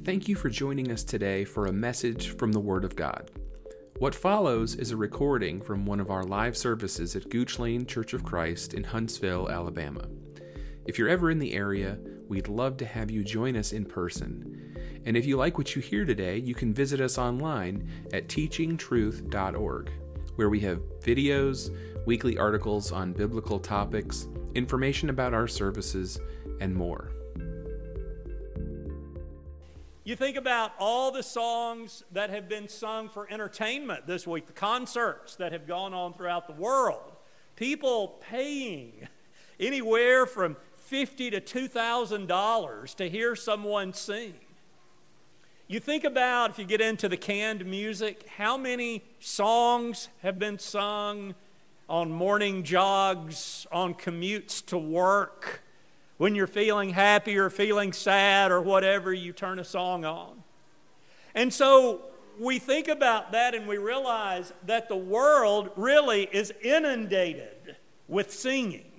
Thank you for joining us today for a message from the Word of God. What follows is a recording from one of our live services at Gooch Lane Church of Christ in Huntsville, Alabama. If you're ever in the area, we'd love to have you join us in person. And if you like what you hear today, you can visit us online at teachingtruth.org, where we have videos, weekly articles on biblical topics, information about our services, and more. You think about all the songs that have been sung for entertainment this week, the concerts that have gone on throughout the world, people paying anywhere from $50 to $2,000 to hear someone sing. You think about, if you get into the canned music, how many songs have been sung on morning jogs, on commutes to work. When you're feeling happy or feeling sad or whatever, you turn a song on. And so we think about that and we realize that the world really is inundated with singing.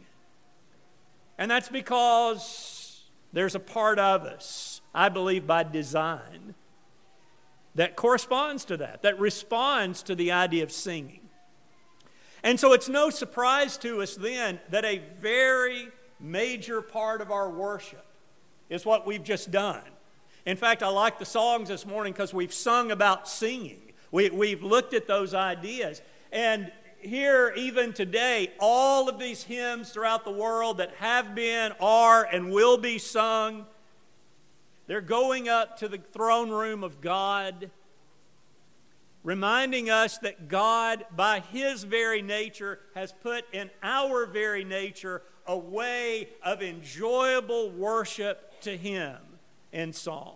And that's because there's a part of us, I believe by design, that corresponds to that responds to the idea of singing. And so it's no surprise to us then that a very major part of our worship is what we've just done. In fact, I like the songs this morning because we've sung about singing. We've looked at those ideas. And here, even today, all of these hymns throughout the world that have been, are, and will be sung, they're going up to the throne room of God, reminding us that God, by His very nature, has put in our very nature a way of enjoyable worship to Him in song.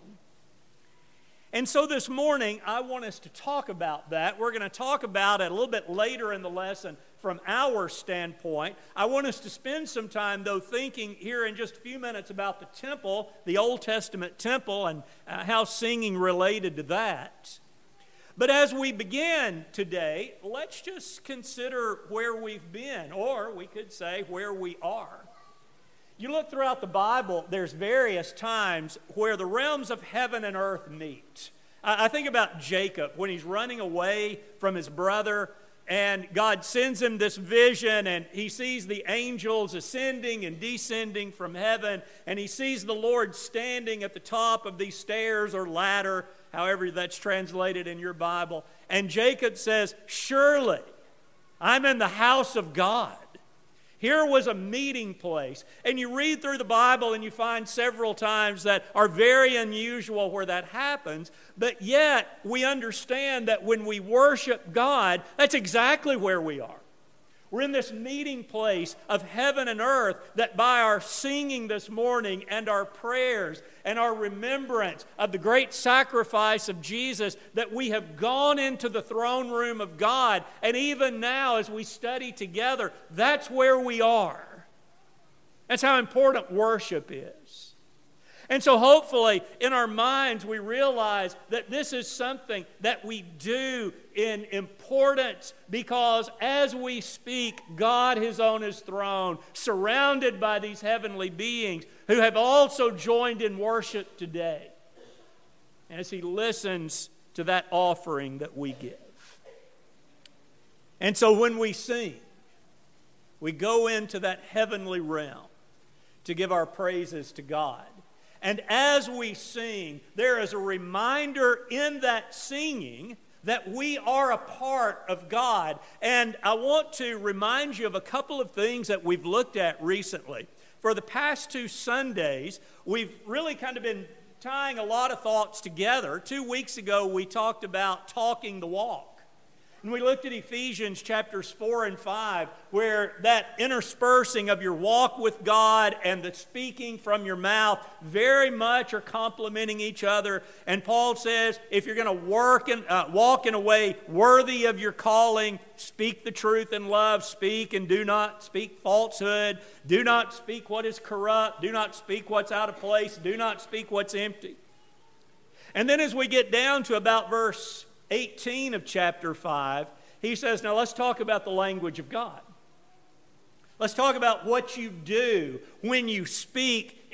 And so this morning, I want us to talk about that. We're going to talk about it a little bit later in the lesson from our standpoint. I want us to spend some time, though, thinking here in just a few minutes about the temple, the Old Testament temple, and how singing related to that. But as we begin today, let's just consider where we've been, or we could say where we are. You look throughout the Bible, there's various times where the realms of heaven and earth meet. I think about Jacob when he's running away from his brother, and God sends him this vision, and he sees the angels ascending and descending from heaven, and he sees the Lord standing at the top of these stairs or ladder, however that's translated in your Bible. And Jacob says, "Surely I'm in the house of God." Here was a meeting place. And you read through the Bible and you find several times that are very unusual where that happens. But yet we understand that when we worship God, that's exactly where we are. We're in this meeting place of heaven and earth that by our singing this morning and our prayers and our remembrance of the great sacrifice of Jesus, that we have gone into the throne room of God. And even now as we study together, that's where we are. That's how important worship is. And so hopefully in our minds we realize that this is something that we do in importance because as we speak, God is on His throne, surrounded by these heavenly beings who have also joined in worship today as He listens to that offering that we give. And so when we sing, we go into that heavenly realm to give our praises to God. And as we sing, there is a reminder in that singing that we are a part of God. And I want to remind you of a couple of things that we've looked at recently. For the past 2 Sundays, we've really kind of been tying a lot of thoughts together. 2 weeks ago, we talked about talking the walk. And we looked at Ephesians chapters 4 and 5, where that interspersing of your walk with God and the speaking from your mouth very much are complementing each other. And Paul says, if you're going to walk in a way worthy of your calling, speak the truth in love, speak and do not speak falsehood, do not speak what is corrupt, do not speak what's out of place, do not speak what's empty. And then as we get down to about verse 18 of chapter 5, he says, now let's talk about the language of God. Let's talk about what you do when you speak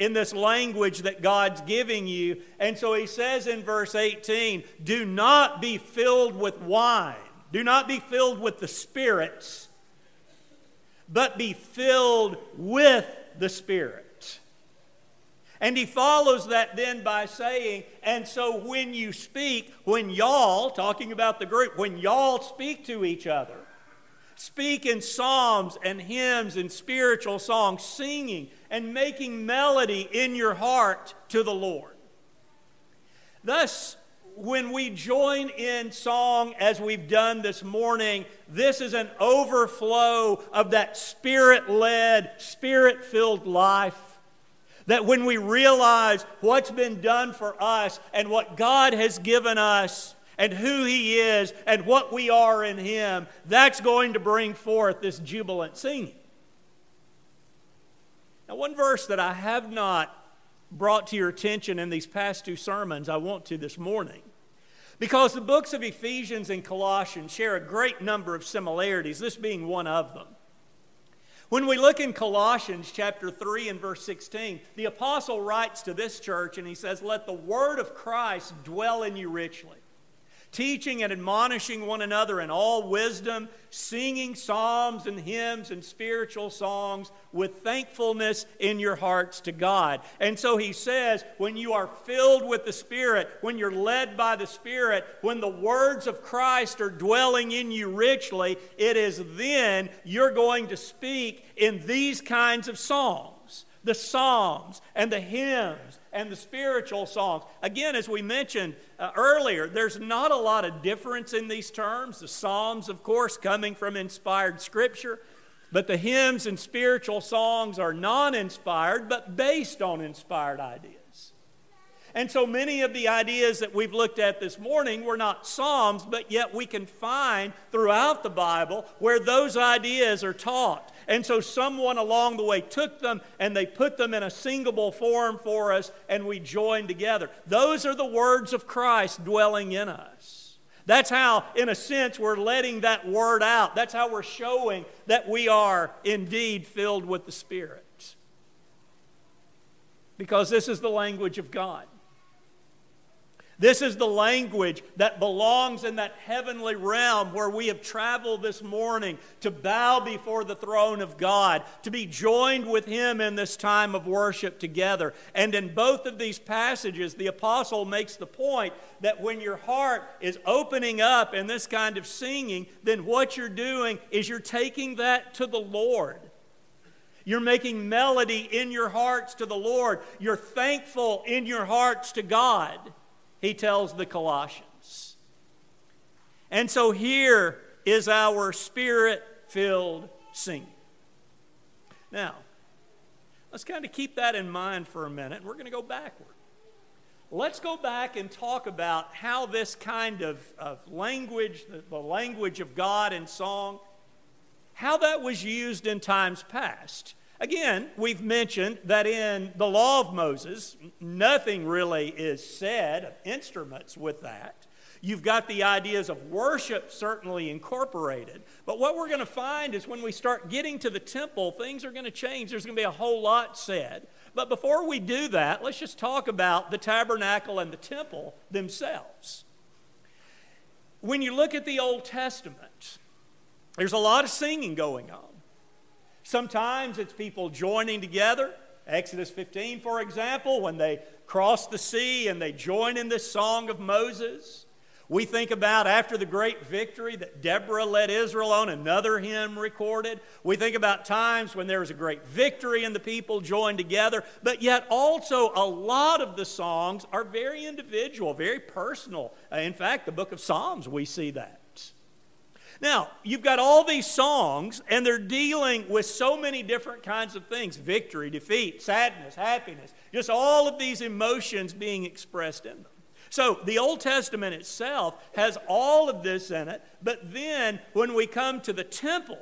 in this language that God's giving you. And so he says in verse 18, do not be filled with wine. Do not be filled with the spirits, but be filled with the Spirit. And he follows that then by saying, and so when you speak, when y'all, talking about the group, when y'all speak to each other, speak in psalms and hymns and spiritual songs, singing and making melody in your heart to the Lord. Thus, when we join in song as we've done this morning, this is an overflow of that Spirit-led, Spirit-filled life. That when we realize what's been done for us and what God has given us and who He is and what we are in Him, that's going to bring forth this jubilant singing. Now, one verse that I have not brought to your attention in these past two sermons, I want to this morning. Because the books of Ephesians and Colossians share a great number of similarities, this being one of them. When we look in Colossians chapter 3 and verse 16, the apostle writes to this church and he says, let the word of Christ dwell in you richly, teaching and admonishing one another in all wisdom, singing psalms and hymns and spiritual songs with thankfulness in your hearts to God. And so he says, when you are filled with the Spirit, when you're led by the Spirit, when the words of Christ are dwelling in you richly, it is then you're going to speak in these kinds of songs, the psalms and the hymns and the spiritual songs. Again, as we mentioned earlier, there's not a lot of difference in these terms. The psalms, of course, coming from inspired Scripture, but the hymns and spiritual songs are non-inspired, but based on inspired ideas. And so many of the ideas that we've looked at this morning were not psalms, but yet we can find throughout the Bible where those ideas are taught. And so someone along the way took them and they put them in a singable form for us and we joined together. Those are the words of Christ dwelling in us. That's how, in a sense, we're letting that word out. That's how we're showing that we are indeed filled with the Spirit. Because this is the language of God. This is the language that belongs in that heavenly realm where we have traveled this morning to bow before the throne of God, to be joined with Him in this time of worship together. And in both of these passages, the apostle makes the point that when your heart is opening up in this kind of singing, then what you're doing is you're taking that to the Lord. You're making melody in your hearts to the Lord. You're thankful in your hearts to God, he tells the Colossians. And so here is our Spirit-filled singing. Now, let's kind of keep that in mind for a minute. We're going to go backward. Let's go back and talk about how this kind of language, the language of God in song, how that was used in times past. Again, we've mentioned that in the law of Moses, nothing really is said of instruments with that. You've got the ideas of worship certainly incorporated. But what we're going to find is when we start getting to the temple, things are going to change. There's going to be a whole lot said. But before we do that, let's just talk about the tabernacle and the temple themselves. When you look at the Old Testament, there's a lot of singing going on. Sometimes it's people joining together. Exodus 15, for example, when they cross the sea and they join in this song of Moses. We think about after the great victory that Deborah led Israel on, another hymn recorded. We think about times when there was a great victory and the people joined together. But yet also a lot of the songs are very individual, very personal. In fact, the book of Psalms, we see that. Now, you've got all these songs, and they're dealing with so many different kinds of things. Victory, defeat, sadness, happiness. Just all of these emotions being expressed in them. So, the Old Testament itself has all of this in it. But then, when we come to the temple,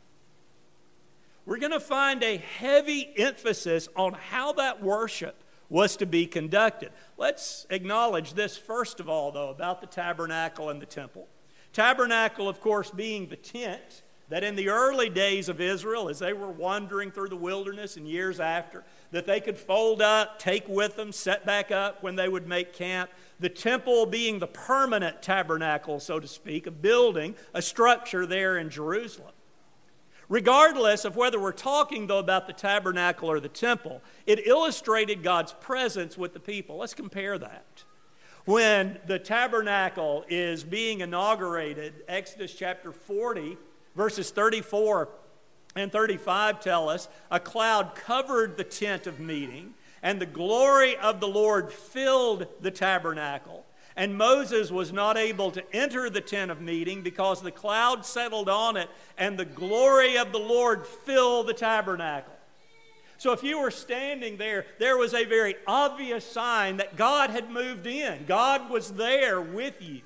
we're going to find a heavy emphasis on how that worship was to be conducted. Let's acknowledge this first of all, though, about the tabernacle and the temple. Tabernacle, of course, being the tent that in the early days of Israel, as they were wandering through the wilderness and years after, that they could fold up, take with them, set back up when they would make camp. The temple being the permanent tabernacle, so to speak, a building, a structure there in Jerusalem. Regardless of whether we're talking, though, about the tabernacle or the temple, it illustrated God's presence with the people. Let's compare that. When the tabernacle is being inaugurated, Exodus chapter 40, verses 34 and 35 tell us, a cloud covered the tent of meeting, and the glory of the Lord filled the tabernacle. And Moses was not able to enter the tent of meeting because the cloud settled on it, and the glory of the Lord filled the tabernacle. So if you were standing there, there was a very obvious sign that God had moved in. God was there with you.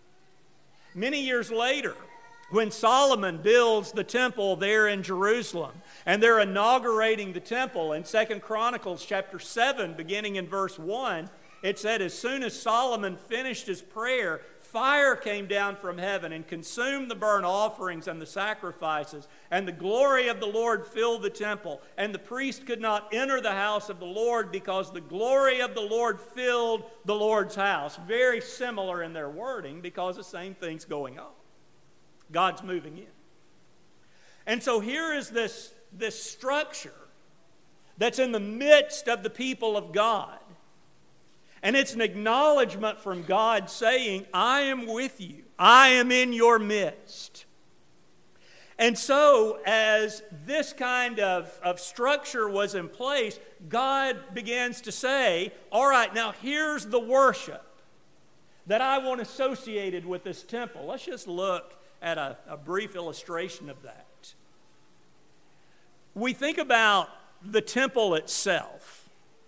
Many years later, when Solomon builds the temple there in Jerusalem, and they're inaugurating the temple in 2 Chronicles chapter 7, beginning in verse 1, it said, as soon as Solomon finished his prayer, fire came down from heaven and consumed the burnt offerings and the sacrifices, and the glory of the Lord filled the temple, and the priest could not enter the house of the Lord because the glory of the Lord filled the Lord's house. Very similar in their wording because the same thing's going on. God's moving in. And so here is this structure that's in the midst of the people of God. And it's an acknowledgement from God saying, I am with you. I am in your midst. And so as this kind of structure was in place, God begins to say, all right, now here's the worship that I want associated with this temple. Let's just look at a brief illustration of that. We think about the temple itself.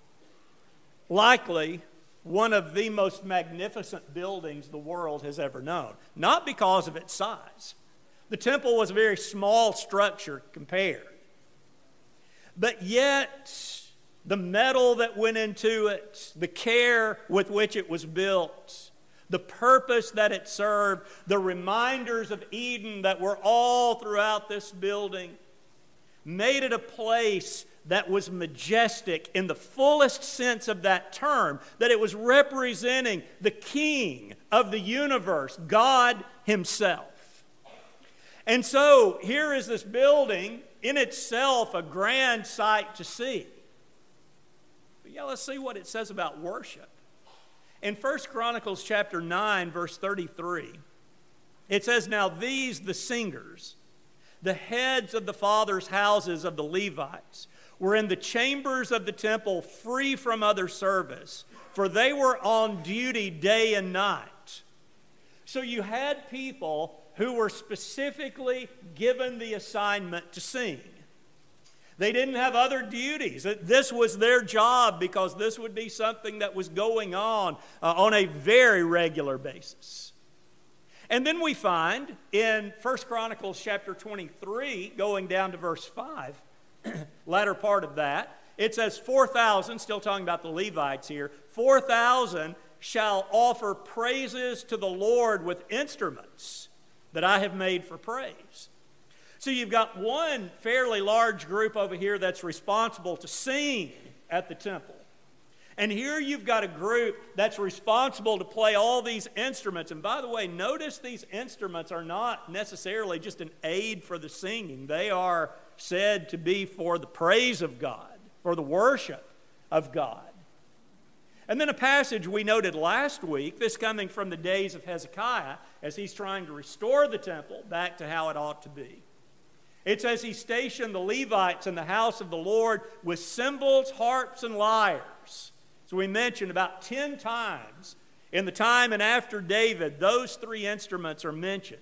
Likely one of the most magnificent buildings the world has ever known. Not because of its size. The temple was a very small structure compared. But yet, the metal that went into it, the care with which it was built, the purpose that it served, the reminders of Eden that were all throughout this building, made it a place that was majestic in the fullest sense of that term, that it was representing the King of the universe, God Himself. And so here is this building, in itself a grand sight to see. But yeah, let's see what it says about worship. In 1 Chronicles chapter 9, verse 33, it says, now these, the singers, the heads of the fathers' houses of the Levites, were in the chambers of the temple free from other service, for they were on duty day and night. So you had people who were specifically given the assignment to sing. They didn't have other duties. This was their job because this would be something that was going on a very regular basis. And then we find in 1 Chronicles chapter 23, going down to verse 5, latter part of that, it says 4,000, still talking about the Levites here, 4,000 shall offer praises to the Lord with instruments that I have made for praise. So you've got one fairly large group over here that's responsible to sing at the temple. And here you've got a group that's responsible to play all these instruments. And by the way, notice these instruments are not necessarily just an aid for the singing. They are said to be for the praise of God, for the worship of God. And then a passage we noted last week, this coming from the days of Hezekiah, as he's trying to restore the temple back to how it ought to be. It says he stationed the Levites in the house of the Lord with cymbals, harps, and lyres. So we mentioned about 10 times in the time and after David, those three instruments are mentioned.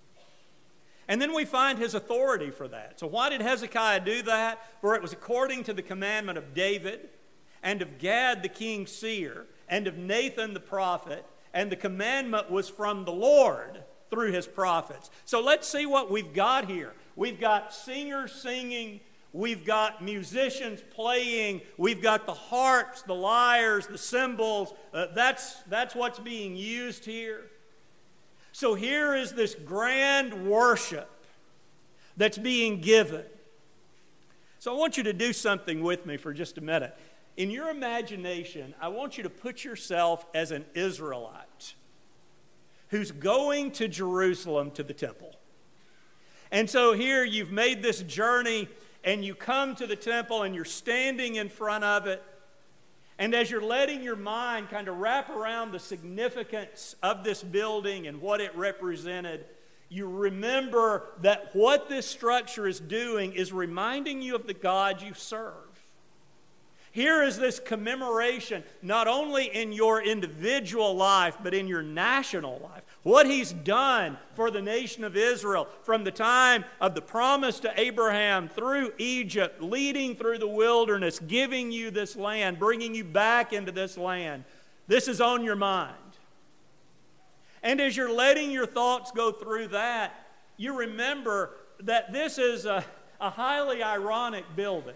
And then we find his authority for that. So why did Hezekiah do that? For it was according to the commandment of David and of Gad the king's seer and of Nathan the prophet, and the commandment was from the Lord through his prophets. So let's see what we've got here. We've got singers singing, we've got musicians playing, we've got the harps, the lyres, the cymbals. That's what's being used here. So here is this grand worship that's being given. So I want you to do something with me for just a minute. In your imagination, I want you to put yourself as an Israelite who's going to Jerusalem to the temple. And so here you've made this journey and you come to the temple and you're standing in front of it. And as you're letting your mind kind of wrap around the significance of this building and what it represented, you remember that what this structure is doing is reminding you of the God you serve. Here is this commemoration, not only in your individual life, but in your national life. What He's done for the nation of Israel from the time of the promise to Abraham through Egypt, leading through the wilderness, giving you this land, bringing you back into this land. This is on your mind. And as you're letting your thoughts go through that, you remember that this is a highly ironic building.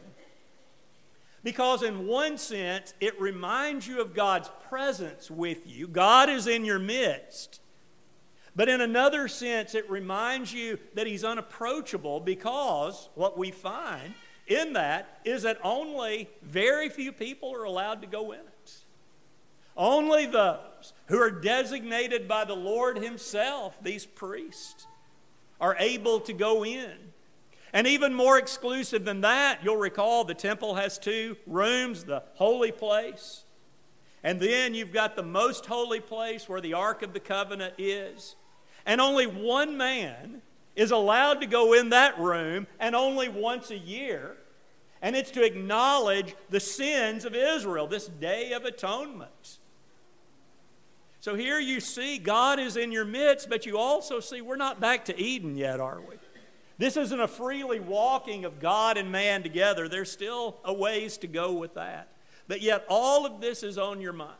Because in one sense, it reminds you of God's presence with you. God is in your midst. But in another sense, it reminds you that He's unapproachable, because what we find in that is that only very few people are allowed to go in it. Only those who are designated by the Lord Himself, these priests, are able to go in. And even more exclusive than that, you'll recall the temple has two rooms, the holy place. And then you've got the most holy place where the Ark of the Covenant is. And only one man is allowed to go in that room, and only once a year. And it's to acknowledge the sins of Israel, this Day of Atonement. So here you see God is in your midst, but you also see we're not back to Eden yet, are we? This isn't a freely walking of God and man together. There's still a ways to go with that. But yet all of this is on your mind.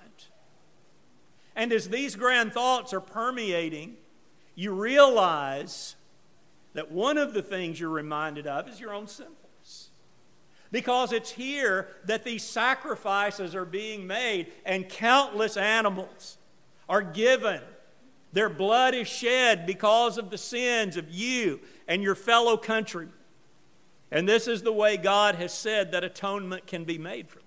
And as these grand thoughts are permeating, you realize that one of the things you're reminded of is your own sinfulness. Because it's here that these sacrifices are being made and countless animals are given. Their blood is shed because of the sins of you and your fellow countrymen. And this is the way God has said that atonement can be made for that.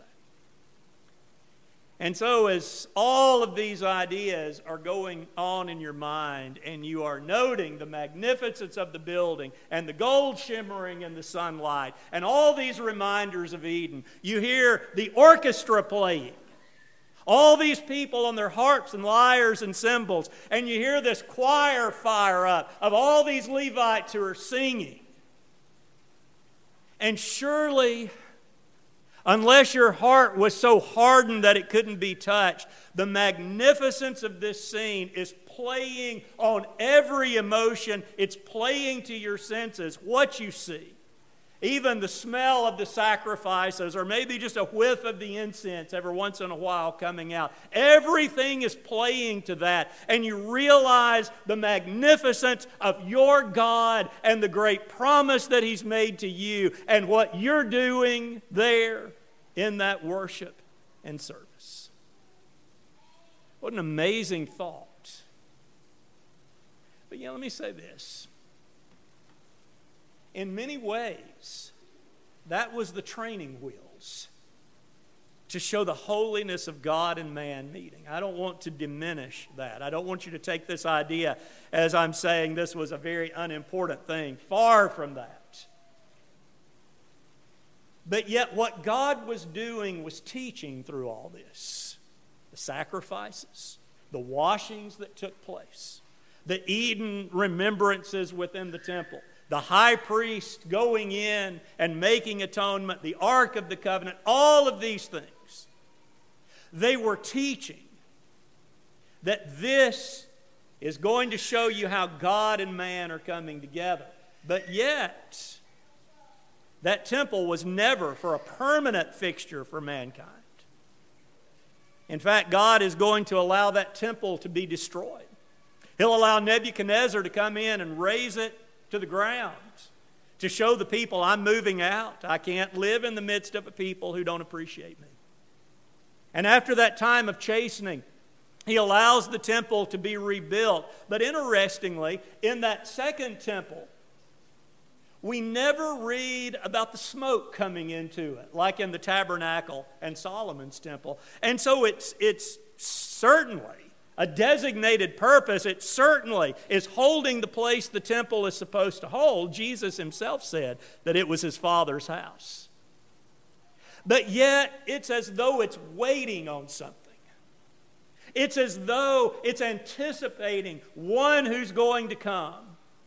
And so as all of these ideas are going on in your mind and you are noting the magnificence of the building and the gold shimmering in the sunlight and all these reminders of Eden, you hear the orchestra playing. All these people on their harps and lyres and cymbals, and you hear this choir fire up of all these Levites who are singing. And surely, unless your heart was so hardened that it couldn't be touched, the magnificence of this scene is playing on every emotion. It's playing to your senses what you see. Even the smell of the sacrifices, or maybe just a whiff of the incense every once in a while coming out. Everything is playing to that. And you realize the magnificence of your God and the great promise that He's made to you and what you're doing there in that worship and service. What an amazing thought. But let me say this. In many ways, that was the training wheels to show the holiness of God and man meeting. I don't want to diminish that. I don't want you to take this idea as I'm saying this was a very unimportant thing. Far from that. But yet what God was doing was teaching through all this. The sacrifices, the washings that took place, the Eden remembrances within the temple, the high priest going in and making atonement, the Ark of the Covenant, all of these things. They were teaching that this is going to show you how God and man are coming together. But yet, that temple was never for a permanent fixture for mankind. In fact, God is going to allow that temple to be destroyed. He'll allow Nebuchadnezzar to come in and raise it to the ground to show the people, I'm moving out. I can't live in the midst of a people who don't appreciate me. And after that time of chastening, He allows the temple to be rebuilt. But interestingly, in that second temple, We never read about the smoke coming into it, like in the tabernacle and Solomon's temple. And so it's certainly a designated purpose. It certainly is holding the place the temple is supposed to hold. Jesus himself said that it was his Father's house. But yet, it's as though it's waiting on something. It's as though it's anticipating one who's going to come.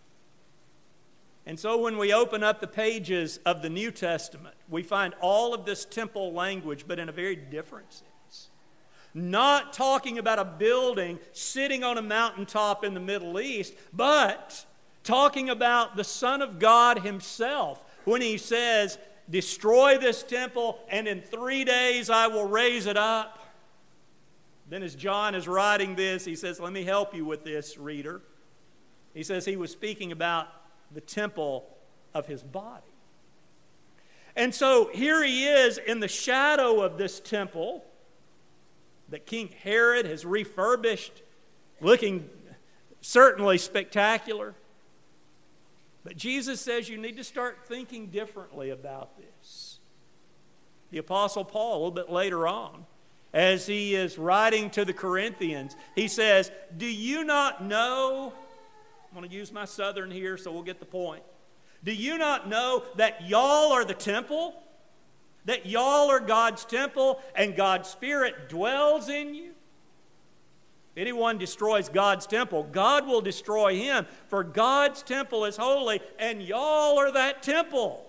And so when we open up the pages of the New Testament, we find all of this temple language, but in a very different sense. Not talking about a building sitting on a mountaintop in the Middle East, but talking about the Son of God himself when he says, destroy this temple and in 3 days I will raise it up. Then as John is writing this, he says, let me help you with this, reader. He says he was speaking about the temple of his body. And so here he is in the shadow of this temple that King Herod has refurbished, looking certainly spectacular. But Jesus says you need to start thinking differently about this. The Apostle Paul, a little bit later on, as he is writing to the Corinthians, he says, do you not know, I'm going to use my southern here so we'll get the point. Do you not know that y'all are the temple? That y'all are God's temple and God's Spirit dwells in you? If anyone destroys God's temple, God will destroy him. For God's temple is holy and y'all are that temple.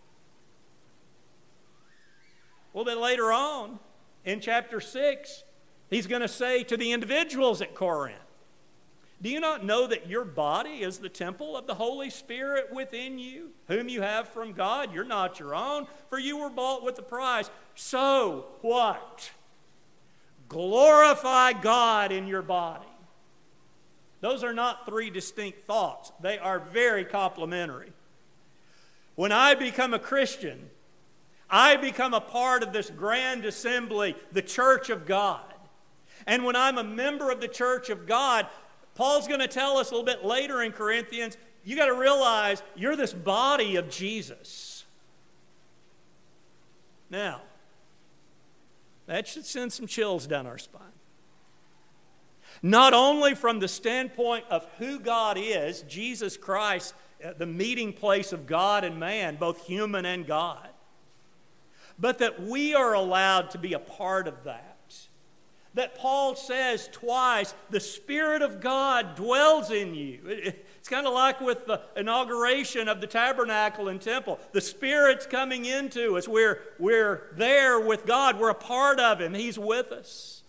A little bit later on, in chapter 6, he's going to say to the individuals at Corinth, do you not know that your body is the temple of the Holy Spirit within you, whom you have from God? You're not your own, for you were bought with a price. So what? Glorify God in your body. Those are not three distinct thoughts. They are very complementary. When I become a Christian, I become a part of this grand assembly, the church of God. And when I'm a member of the church of God, Paul's going to tell us a little bit later in Corinthians, you got to realize you're this body of Jesus. Now, that should send some chills down our spine. Not only from the standpoint of who God is, Jesus Christ, the meeting place of God and man, both human and God, but that we are allowed to be a part of that. That Paul says twice, the Spirit of God dwells in you. It's kind of like with the inauguration of the tabernacle and temple. The Spirit's coming into us. We're there with God. We're a part of Him. He's with us.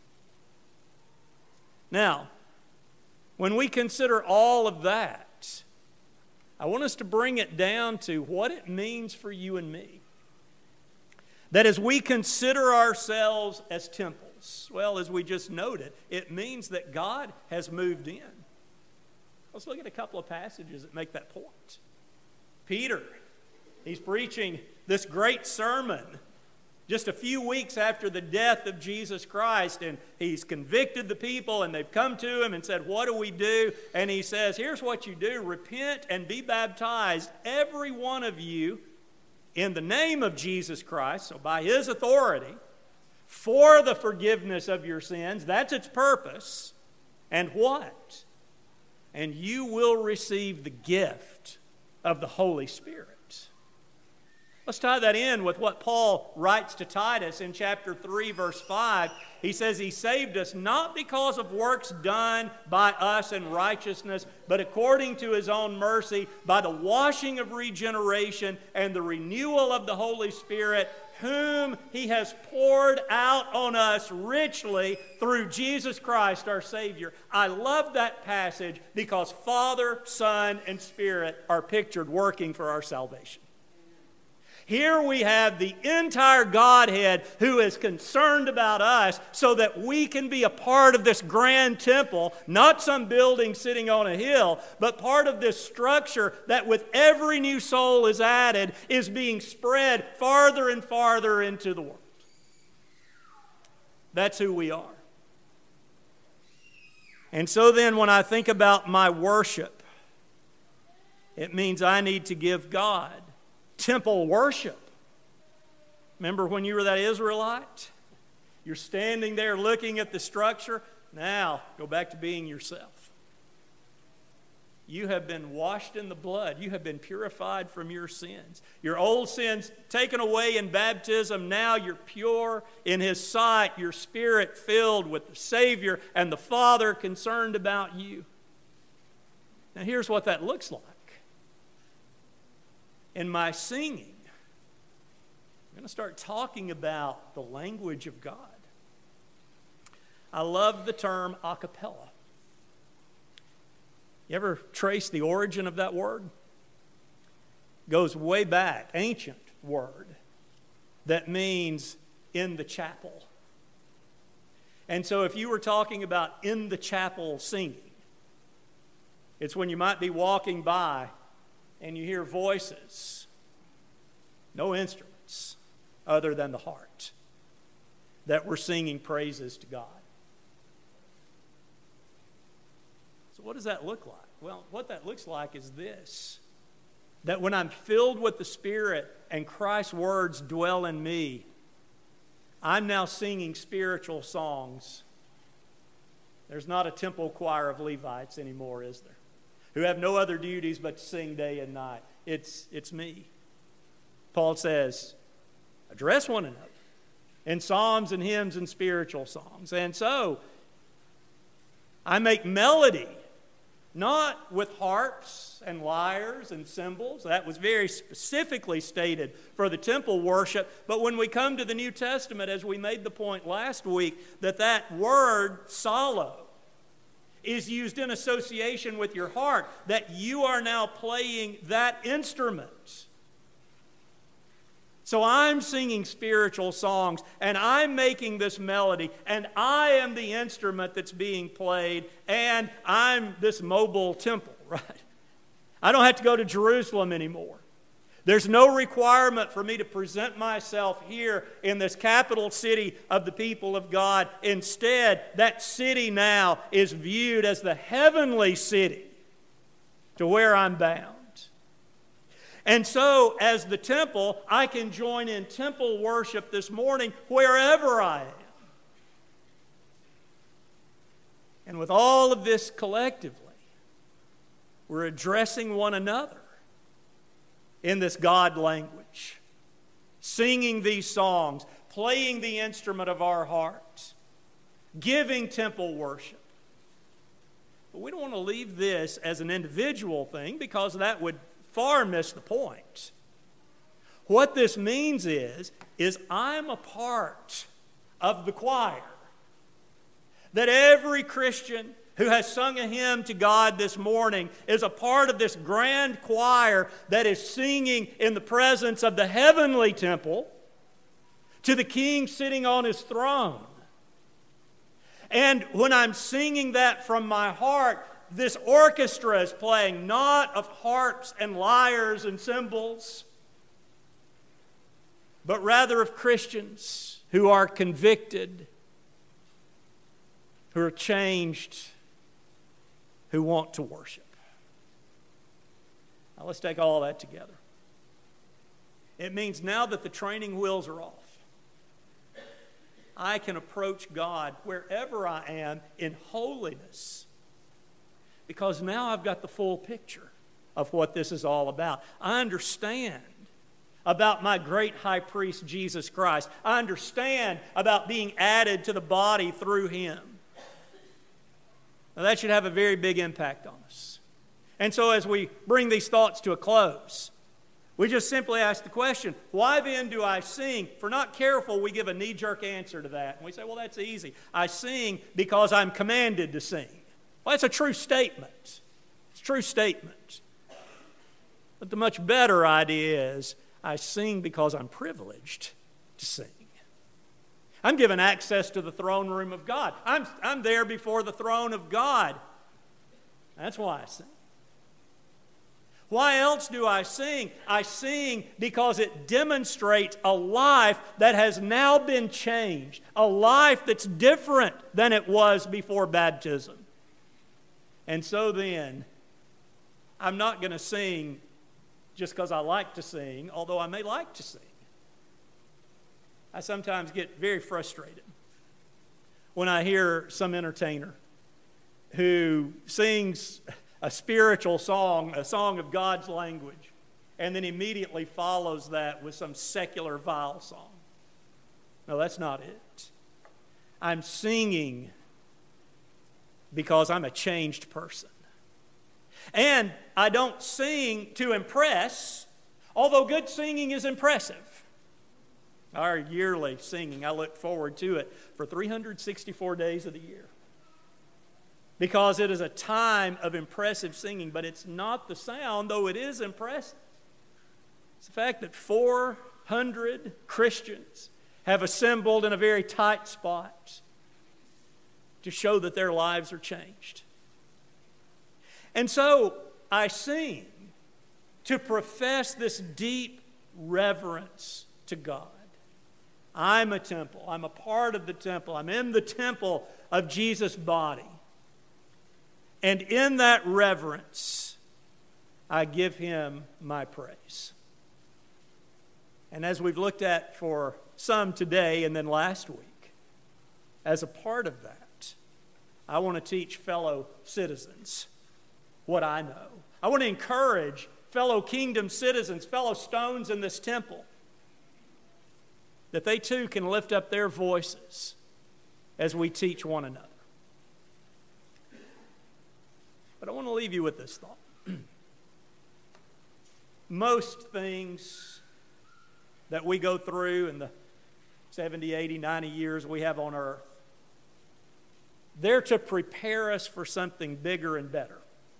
Now, when we consider all of that, I want us to bring it down to what it means for you and me. That as we consider ourselves as temples, well, as we just noted, it means that God has moved in. Let's look at a couple of passages that make that point. Peter, he's preaching this great sermon just a few weeks after the death of Jesus Christ, and he's convicted the people, and they've come to him and said, what do we do? And he says, here's what you do. Repent and be baptized, every one of you, in the name of Jesus Christ, so by His authority, for the forgiveness of your sins. That's its purpose. And what? And you will receive the gift of the Holy Spirit. Let's tie that in with what Paul writes to Titus in chapter 3, verse 5. He says He saved us not because of works done by us in righteousness, but according to His own mercy, by the washing of regeneration and the renewal of the Holy Spirit, whom He has poured out on us richly through Jesus Christ our Savior. I love that passage because Father, Son, and Spirit are pictured working for our salvation. Here we have the entire Godhead who is concerned about us so that we can be a part of this grand temple, not some building sitting on a hill, but part of this structure that with every new soul is added is being spread farther and farther into the world. That's who we are. And so then when I think about my worship, It means I need to give God temple worship. Remember when you were that Israelite? You're standing there looking at the structure. Now, go back to being yourself. You have been washed in the blood. You have been purified from your sins. Your old sins taken away in baptism. Now you're pure in His sight. Your spirit filled with the Savior and the Father concerned about you. Now here's what that looks like. In my singing, I'm going to start talking about the language of God. I love the term a cappella. You ever trace the origin of that word? Goes way back, ancient word that means in the chapel. And so if you were talking about in the chapel singing, it's when you might be walking by and you hear voices, no instruments other than the heart, that we're singing praises to God. So what does that look like? Well, what that looks like is this: that when I'm filled with the Spirit and Christ's words dwell in me, I'm now singing spiritual songs. There's not a temple choir of Levites anymore, is there? Who have no other duties but to sing day and night. It's me. Paul says, address one another in psalms and hymns and spiritual songs. And so, I make melody, not with harps and lyres and cymbals. That was very specifically stated for the temple worship. But when we come to the New Testament, as we made the point last week, that word psallo is used in association with your heart, that you are now playing that instrument. So I'm singing spiritual songs, and I'm making this melody, and I am the instrument that's being played, and I'm this mobile temple, right? I don't have to go to Jerusalem anymore. There's no requirement for me to present myself here in this capital city of the people of God. Instead, that city now is viewed as the heavenly city to where I'm bound. And so, as the temple, I can join in temple worship this morning wherever I am. And with all of this collectively, we're addressing one another in this God language, singing these songs, playing the instrument of our hearts, giving temple worship. But we don't want to leave this as an individual thing, because that would far miss the point. What this means is I'm a part of the choir. That every Christian who has sung a hymn to God this morning is a part of this grand choir that is singing in the presence of the heavenly temple to the King sitting on His throne. And when I'm singing that from my heart, this orchestra is playing, not of harps and lyres and cymbals, but rather of Christians who are convicted, who are changed, who want to worship. Now let's take all that together. It means now that the training wheels are off, I can approach God wherever I am in holiness, because now I've got the full picture of what this is all about. I understand about my great high priest, Jesus Christ. I understand about being added to the body through Him. Now that should have a very big impact on us. And so as we bring these thoughts to a close, we just simply ask the question, why then do I sing? If we're not careful, we give a knee-jerk answer to that. And we say, well, that's easy. I sing because I'm commanded to sing. Well, that's a true statement. It's a true statement. But the much better idea is, I sing because I'm privileged to sing. I'm given access to the throne room of God. I'm there before the throne of God. That's why I sing. Why else do I sing? I sing because it demonstrates a life that has now been changed, a life that's different than it was before baptism. And so then, I'm not going to sing just because I like to sing, although I may like to sing. I sometimes get very frustrated when I hear some entertainer who sings a spiritual song, a song of God's language, and then immediately follows that with some secular vile song. No, that's not it. I'm singing because I'm a changed person. And I don't sing to impress, although good singing is impressive. Our yearly singing, I look forward to it for 364 days of the year, because it is a time of impressive singing, but it's not the sound, though it is impressive. It's the fact that 400 Christians have assembled in a very tight spot to show that their lives are changed. And so I sing to profess this deep reverence to God. I'm a temple. I'm a part of the temple. I'm in the temple of Jesus' body. And in that reverence, I give Him my praise. And as we've looked at for some today and then last week, as a part of that, I want to teach fellow citizens what I know. I want to encourage fellow kingdom citizens, fellow stones in this temple, that they too can lift up their voices as we teach one another. But I want to leave you with this thought. Most things that we go through in the 70, 80, 90 years we have on earth, they're to prepare us for something bigger and better.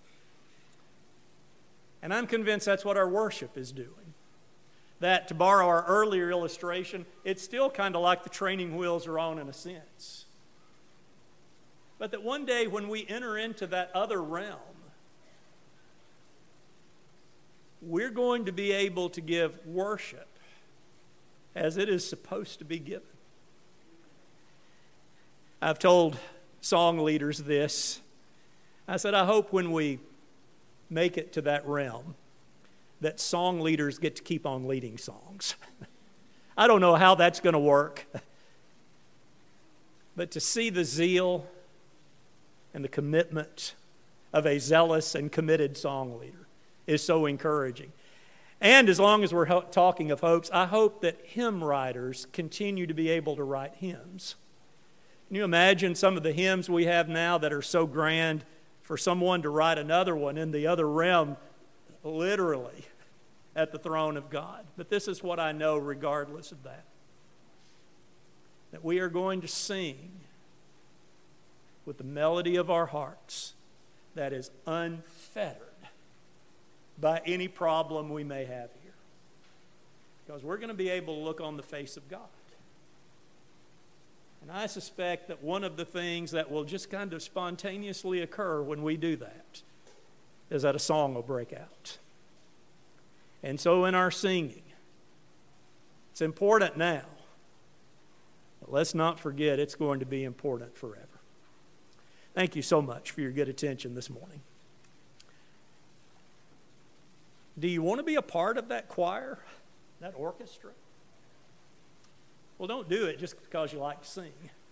And I'm convinced that's what our worship is doing. That, to borrow our earlier illustration, it's still kind of like the training wheels are on in a sense. But that one day when we enter into that other realm, we're going to be able to give worship as it is supposed to be given. I've told song leaders this. I said, I hope when we make it to that realm, that song leaders get to keep on leading songs. I don't know how that's going to work. But to see the zeal and the commitment of a zealous and committed song leader is so encouraging. And as long as we're talking of hopes, I hope that hymn writers continue to be able to write hymns. Can you imagine some of the hymns we have now that are so grand, for someone to write another one in the other realm, literally at the throne of God? But this is what I know regardless of that. That we are going to sing with the melody of our hearts that is unfettered by any problem we may have here. Because we're going to be able to look on the face of God. And I suspect that one of the things that will just kind of spontaneously occur when we do that is that a song will break out. And so in our singing, it's important now, but let's not forget it's going to be important forever. Thank you so much for your good attention this morning. Do you want to be a part of that choir, that orchestra? Well, don't do it just because you like to sing.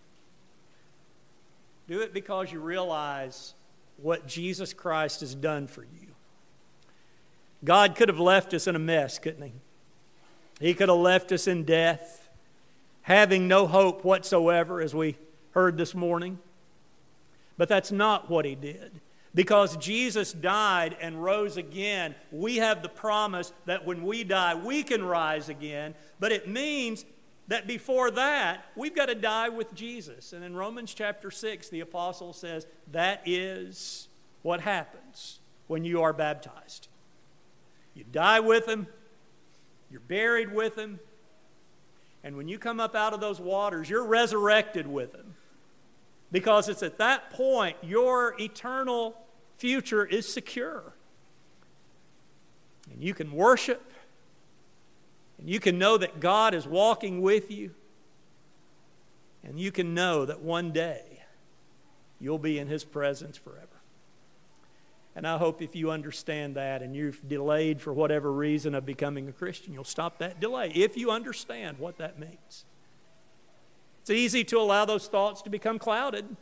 Do it because you realize what Jesus Christ has done for you. God could have left us in a mess, couldn't He? He could have left us in death, having no hope whatsoever, as we heard this morning. But that's not what He did. Because Jesus died and rose again, we have the promise that when we die, we can rise again. But it means that before that, we've got to die with Jesus. And in Romans chapter 6, the apostle says that is what happens when you are baptized. You die with Him, you're buried with Him, and when you come up out of those waters, you're resurrected with Him. Because it's at that point your eternal future is secure. And you can worship, and you can know that God is walking with you, and you can know that one day you'll be in His presence forever. And I hope if you understand that and you've delayed for whatever reason of becoming a Christian, you'll stop that delay if you understand what that means. It's easy to allow those thoughts to become clouded.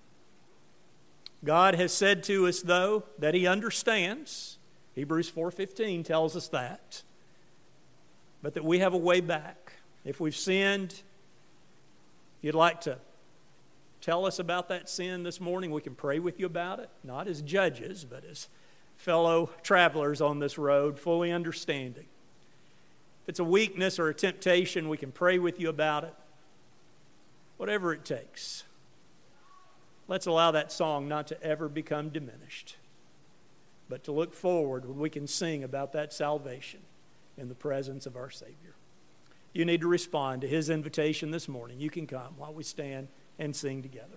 God has said to us, though, that He understands. Hebrews 4:15 tells us that. But that we have a way back. If we've sinned, if you'd like to tell us about that sin this morning, we can pray with you about it, not as judges, but as fellow travelers on this road, fully understanding. If it's a weakness or a temptation, we can pray with you about it. Whatever it takes. Let's allow that song not to ever become diminished, but to look forward when we can sing about that salvation in the presence of our Savior. You need to respond to His invitation this morning. You can come while we stand and sing together.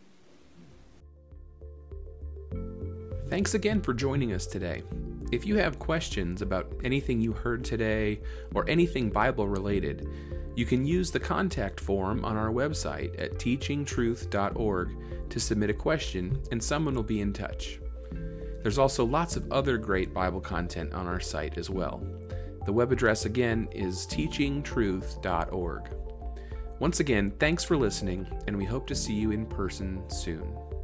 Thanks again for joining us today. If you have questions about anything you heard today or anything Bible related, you can use the contact form on our website at teachingtruth.org to submit a question, and someone will be in touch. There's also lots of other great Bible content on our site as well. The web address again is teachingtruth.org. Once again, thanks for listening, and we hope to see you in person soon.